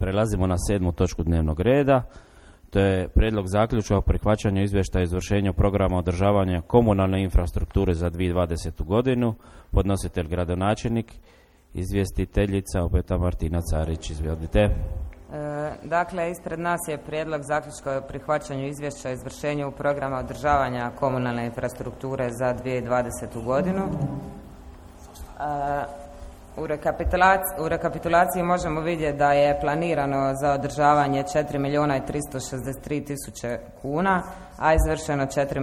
Prelazimo na 7. točku dnevnog reda. To je prijedlog zaključka o prihvaćanju izvještaja o izvršenju programa održavanja komunalne infrastrukture za 2020. godinu. Podnositelj gradonačelnik, izvjestiteljica opet Martina Carić. Izvolite. Dakle, ispred nas je prijedlog zaključka o prihvaćanju izvješća o izvršenju programa održavanja komunalne infrastrukture za 2020. godinu. U rekapitulaciji možemo vidjeti da je planirano za održavanje 4.363.000 kuna, a izvršeno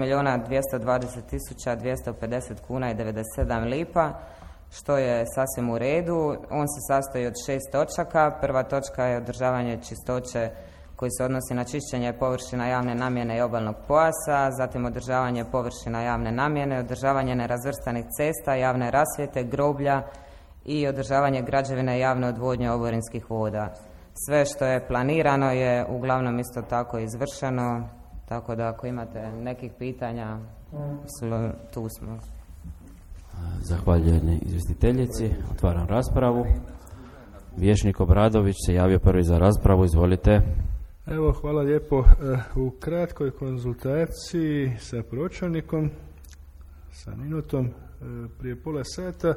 4.220.250 kuna i 97 lipa, što je sasvim u redu. On se sastoji od 6 točaka. Prva točka je održavanje čistoće koji se odnosi na čišćenje površina javne namjene i obalnog pojasa, zatim održavanje površina javne namjene, održavanje nerazvrstanih cesta, javne rasvjete, groblja i održavanje građevine javne odvodnje oborinskih voda. Sve što je planirano je uglavnom isto tako izvršeno, tako da ako imate nekih pitanja, tu smo. Zahvaljujem izvjestiteljici. Otvaram raspravu. Vijećnik Obradović se javio prvi za raspravu. Izvolite. Evo, hvala lijepo. U kratkoj konzultaciji sa pročelnikom, sa Ninotom, prije pola sata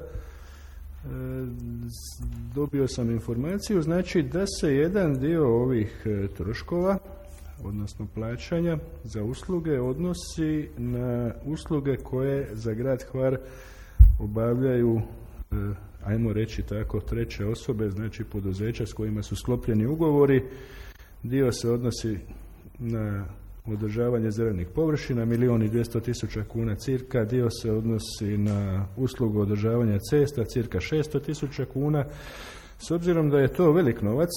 dobio sam informaciju, znači da se jedan dio ovih troškova, odnosno plaćanja za usluge, odnosi na usluge koje za grad Hvar obavljaju, ajmo reći tako, treće osobe, znači poduzeća s kojima su sklopljeni ugovori. Dio se odnosi na održavanje zelenih površina, 1.200.000 kuna cirka, dio se odnosi na uslugu održavanja cesta, cirka 600.000 kuna. S obzirom da je to velik novac,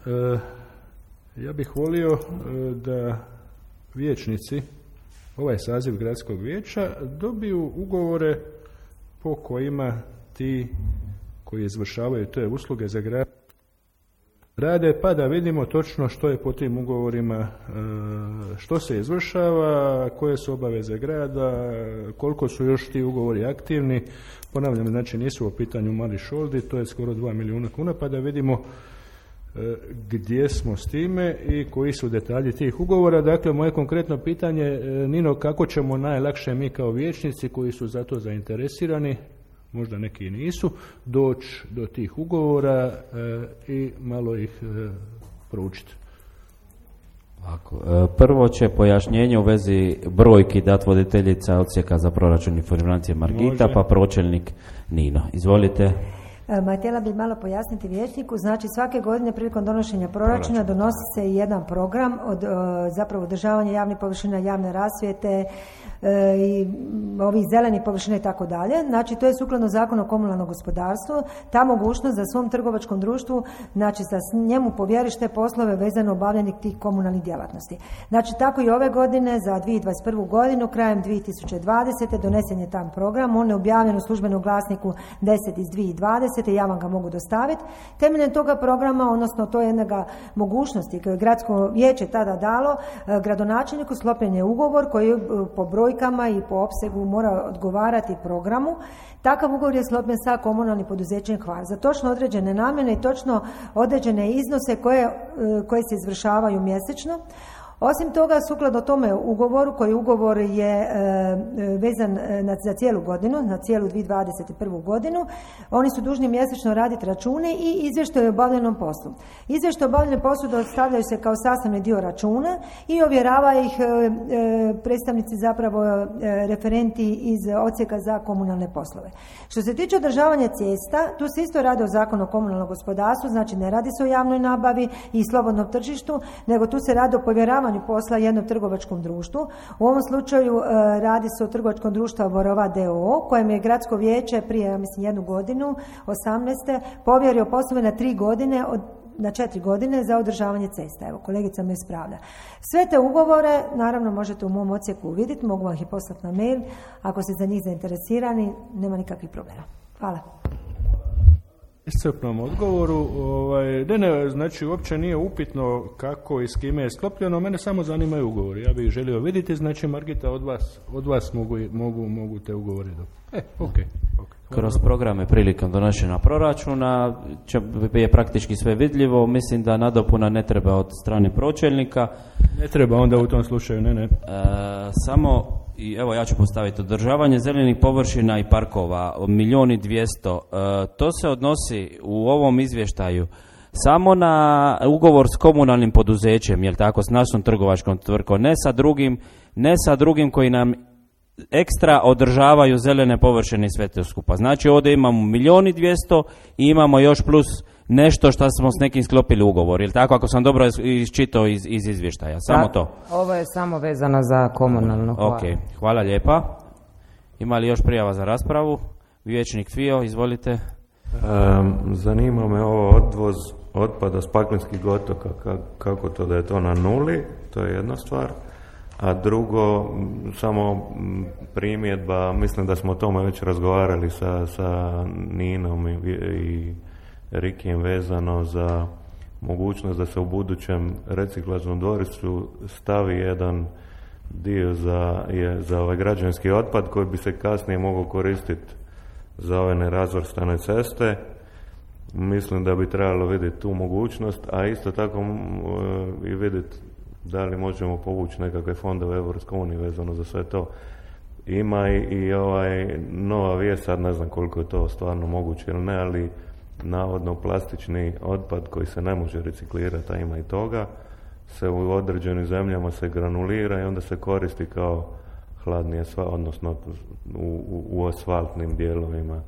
ja bih volio da vijećnici, ovaj saziv gradskog vijeća, dobiju ugovore po kojima ti koji izvršavaju te usluge za grad rade, pa da vidimo točno što je po tim ugovorima, što se izvršava, koje su obaveze grada, koliko su još ti ugovori aktivni. Ponavljam, znači nisu u pitanju mali šoldi, to je skoro 2 milijuna kuna, pa da vidimo gdje smo s time i koji su detalji tih ugovora. Dakle, moje konkretno pitanje, Nino, kako ćemo najlakše mi kao vijećnici koji su za to zainteresirani, možda neki i nisu, doći do tih ugovora i malo ih proučiti. Prvo će pojašnjenje u vezi brojki dati voditeljica odsjeka za proračun i financije Margita. Može. Pa pročelnik Nino. Izvolite. Htjela bih malo pojasniti vijećniku, znači svake godine prilikom donošenja proračuna donosi se jedan program od zapravo održavanja javnih površina, javne rasvjete i ovih zelenih površina i tako dalje. Znači to je sukladno Zakonu o komunalnom gospodarstvu, ta mogućnost za svom trgovačkom društvu, znači da njemu povjeriš te poslove vezano obavljanje tih komunalnih djelatnosti. Znači tako i ove godine za 2021. godinu, krajem 2020. donesen je tam program, on je objavljen u službenom glasniku 10 iz 2020. ja vam ga mogu dostaviti. Temeljem toga programa, odnosno to je jedna mogućnosti koje je gradsko vijeće tada dalo, gradonačelniku sklopljen je ugovor koji po brojkama i po opsegu mora odgovarati programu. Takav ugovor je sklopljen sa komunalnim poduzećem Hvar za točno određene namjene i točno određene iznose koje se izvršavaju mjesečno. Osim toga, sukladno tome ugovoru, koji ugovor je vezan za cijelu godinu, na cijelu 2021. godinu, oni su dužni mjesečno raditi račune i izvještaj o obavljenom poslu. Izvještaj o obavljenom poslu dostavljaju se kao sastavni dio računa i ovjerava ih predstavnici, zapravo referenti iz odsjeka za komunalne poslove. Što se tiče održavanja cesta, tu se isto radi o Zakonu o komunalnom gospodarstvu, znači ne radi se o javnoj nabavi i slobodnom tržištu, nego tu se radi o povjeravanju posla jednom trgovačkom društvu. U ovom slučaju radi se o trgovačkom društvu Borova d.o.o. kojem je gradsko vijeće prije, ja mislim, 1 godinu, 18. povjerio poslove na 3 godine, na 4 godine za održavanje cesta. Evo, kolegica me ispravlja. Sve te ugovore, naravno, možete u mom odsjeku vidjeti, mogu vam ih poslati na mail. Ako ste za njih zainteresirani, nema nikakvih problema. Hvala. Iscrpnom odgovoru. Ne, znači uopće nije upitno kako i s kime je sklopljeno, mene samo zanimaju ugovori. Ja bih ih želio vidjeti, znači Margita, od vas mogu te ugovori dobiti. Ok. kroz programe prilikom donošenja proračuna je praktički sve vidljivo. Mislim da nadopuna ne treba od strane pročelnika. Ne treba onda u tom slučaju, ne. Samo, i evo ja ću postaviti, održavanje zelenih površina i parkova, 1.200.000, to se odnosi u ovom izvještaju samo na ugovor s komunalnim poduzećem, jel tako, s našom trgovačkom tvrtkom, ne sa drugim koji nam ekstra održavaju zelene površine i sve to skupa. Znači ovdje imamo 1.200.000 i imamo još plus nešto što smo s nekim sklopili ugovor, jel tako, ako sam dobro iščitao iz izvještaja, samo to. Ovo je samo vezano za komunalno. Ok, hvala lijepa. Ima li još prijava za raspravu? Vijećnik Fio, izvolite. Zanima me ovo odvoz otpada s Paklenskih otoka, kako to da je to na nuli, to je jedna stvar. A drugo, samo primjedba, mislim da smo o tome već razgovarali sa Ninom i Rikijem vezano za mogućnost da se u budućem reciklažnom dvorištu stavi jedan dio za ovaj građevinski otpad koji bi se kasnije mogao koristiti za ove nerazvrstane ceste. Mislim da bi trebalo vidjeti tu mogućnost, a isto tako i vidjeti da li možemo povući nekakve fondove Europske unije vezano za sve to. Ima i nova vijest, sad ne znam koliko je to stvarno moguće ili ne, ali navodno plastični otpad koji se ne može reciklirati, a ima i toga, se u određenim zemljama se granulira i onda se koristi kao hladni asfalt, odnosno u asfaltnim dijelovima.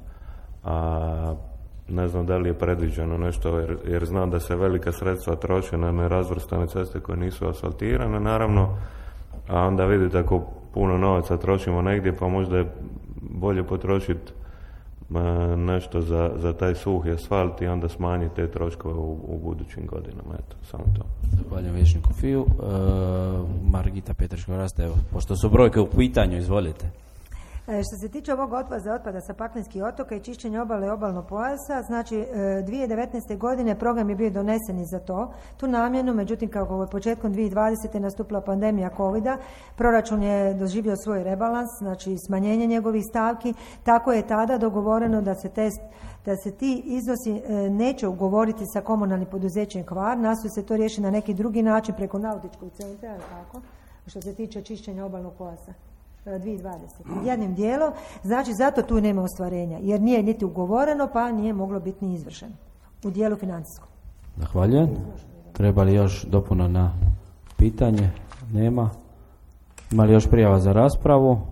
A ne znam da li je predviđeno nešto, jer znam da se velika sredstva troše na nerazvrstane ceste koje nisu asfaltirane, naravno, a onda vidite ako puno novaca trošimo negdje, pa možda je bolje potrošiti nešto za taj suhi asfalt i onda smanjiti te troškove u budućim godinama. Eto, samo to. Zahvaljujem vijećniku Fiju. Margita Petriško-Rasta, evo, pošto su brojke u pitanju, izvolite. Što se tiče ovog otpada sa Paklenskih otoka i čišćenja obale i obalnog pojasa, znači 2019. godine program je bio donesen i za tu namjenu, međutim kako je početkom 2020. nastupila pandemija covida, proračun je doživio svoj rebalans, znači smanjenje njegovih stavki, tako je tada dogovoreno da se ti iznosi neće ugovoriti sa komunalnim poduzećem Hvar, nastoji se to riješiti na neki drugi način preko nautičkog centra, tako, što se tiče čišćenja obalnog pojasa. 2020. Jednim dijelom, znači zato tu nema ostvarenja, jer nije niti ugovoreno, pa nije moglo biti ni izvršeno u dijelu financijskom. Zahvaljujem. Treba li još dopuna na pitanje? Nema. Ima li još prijava za raspravu?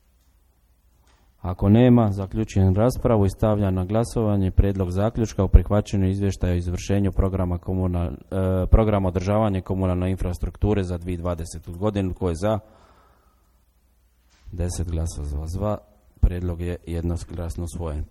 Ako nema, zaključujem raspravu i stavljam na glasovanje prijedlog zaključka o prihvaćanju izvještaja o izvršenju programa održavanja komunalne infrastrukture za 2020. godinu. Tko je za? 10 glasa za, prijedlog je jednoglasno usvojen.